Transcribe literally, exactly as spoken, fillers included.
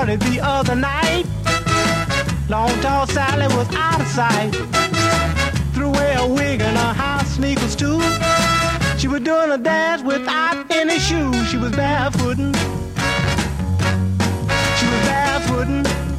party the other night. Long tall Sally was out of sight. Threw away her wig and her high sneakers too. She was doing a dance without any shoes. She was barefooting. She was barefooting.